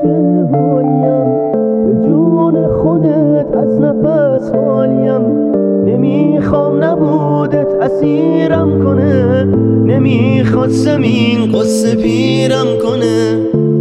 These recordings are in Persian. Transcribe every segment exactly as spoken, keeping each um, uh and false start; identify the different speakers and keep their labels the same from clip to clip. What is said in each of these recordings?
Speaker 1: حالیم، به جون خودت از نفس خالیم. نمیخوام نبودت اسیرم کنه، نمیخواستم این قصه پیرم کنه.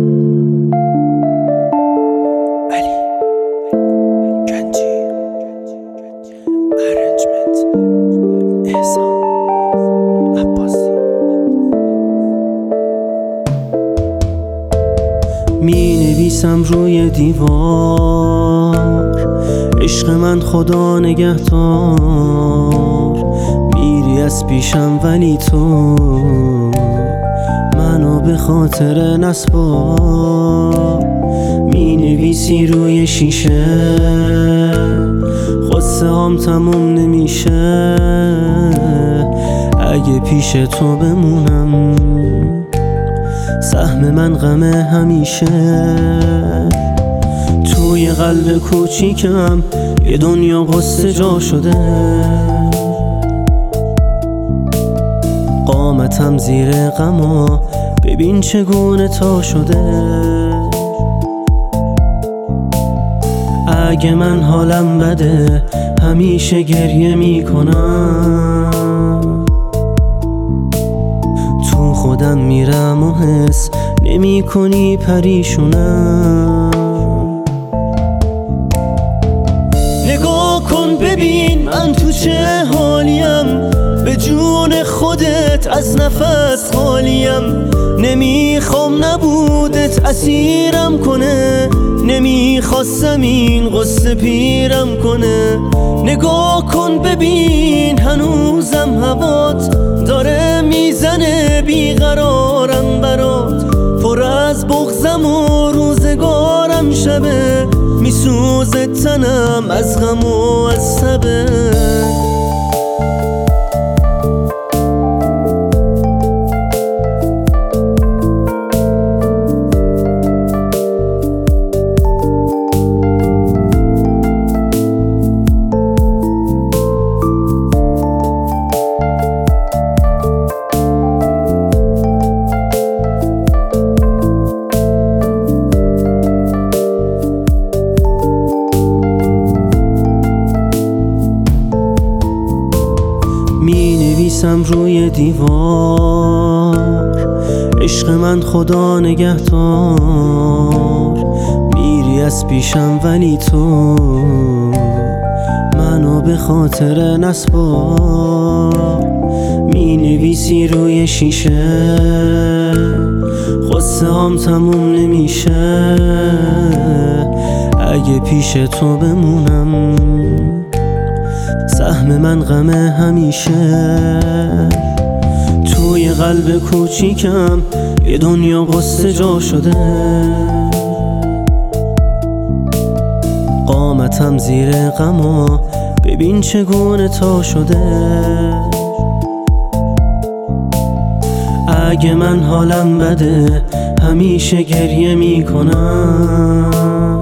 Speaker 1: می نویسم روی دیوار، عشق من خدا نگهدار. میری از پیشم ولی تو منو به خاطر نسپار. می نویسی روی شیشه، قصه هم تموم نمیشه. اگه پیش تو بمونم سهم من غمه همیشه. توی قلب کوچیکم یه دنیا قصه جا شده. قامتم زیر غما ببین چگونه تا شده. اگه من حالم بده همیشه گریه میکنم. تو خودم میرم و حس نمی کنی پریشونم. نگاه کن ببین من تو چه حالیم، به جون خودت از نفس خالیم. نمیخوام نبودت اسیرم کنه، نمیخواستم این قصه پیرم کنه. نگاه کن ببین هنوزم هوات داره میزنه، بیقرارم برات. پر از بغضم و روزگارم شبه، میسوزه تنم از غم و از تبه. می نویسم روی دیوار، عشق من خدا نگهدار. میری از پیشم ولی تو منو به خاطر نسپار. می نویسی روی شیشه، قصه هم تموم نمیشه. اگه پیش تو بمونم سهم من غمه همیشه. توی قلب کوچیکم یه دنیا قصه جا شده. قامتم زیر غما ببین چگونه تا شده. اگه من حالم بده همیشه گریه میکنم.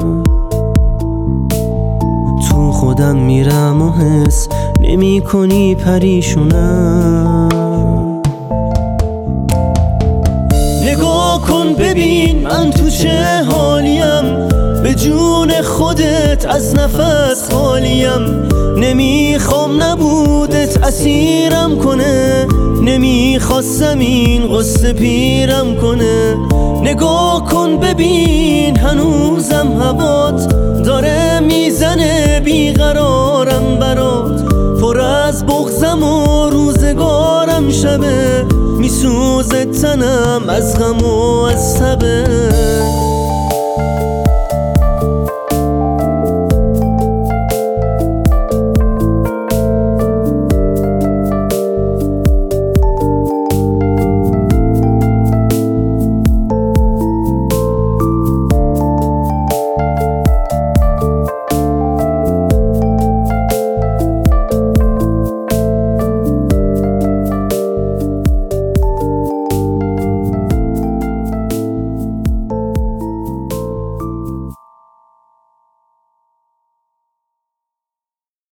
Speaker 1: تو خودم میرم و حس نمی کنی پریشونم. نگاه کن ببین من تو چه حالیم، به جون خودت از نفس خالیم. نمیخوام نبودت اسیرم کنه، نمیخواستم این قصه پیرم کنه. نگاه کن ببین هنوزم هوات داره میزنه، بیقرارم برات. پر از بغضم و روزگارم شبه، میسوزه تنم از غم و از تبه.